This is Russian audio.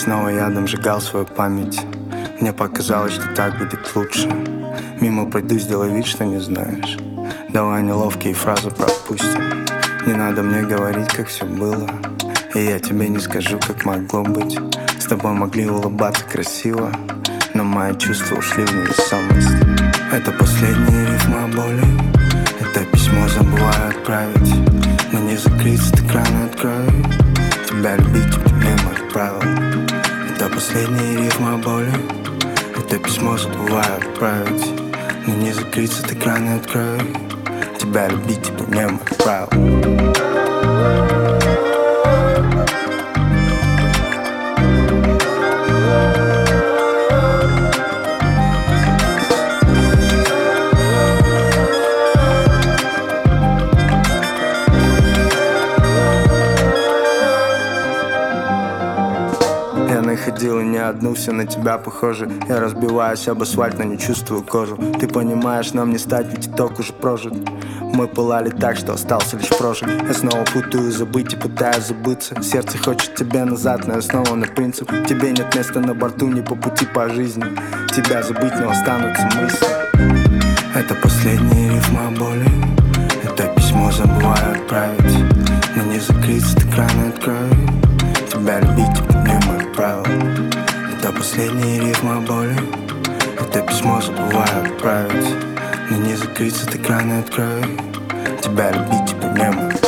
снова ядом сжигал свою память. Мне показалось, что так будет лучше. Мимо пройду, сделай вид, что не знаешь. Давай неловкие фразы пропустим. Не надо мне говорить, как все было. И я тебе не скажу, как могло быть. С тобой могли улыбаться красиво, но мои чувства ушли в невесомость. Это последняя рифма о боли. Это письмо забываю отправить. Но не закрыться, ты краны открою. Тебя любить, мне мой правил. Это последняя рифма о боли. Это письмо забываю отправить. Но не закрыться, ты краны открою. Тебя любить, мне мой правил. Я находила не одну, все на тебя похожи. Я разбиваюсь об асфальт, но не чувствую кожу. Ты понимаешь, нам не стать, ведь итог уже прожит. Мы пылали так, что остался лишь прожиг. Я снова путаю забыть и пытаюсь забыться. Сердце хочет тебя назад, но я снова на принцип. Тебе нет места на борту, не по пути по жизни. Тебя забыть, но останутся мысли. Это последняя рифма о боли. Это письмо забываю отправить. Но не закрыться, ты краны открою. Тебя любить, мне мой правил. Это последняя рифма о боли. Это письмо забываю отправить. Но не закрыться, ты краны открою. Тебя любить, мне мой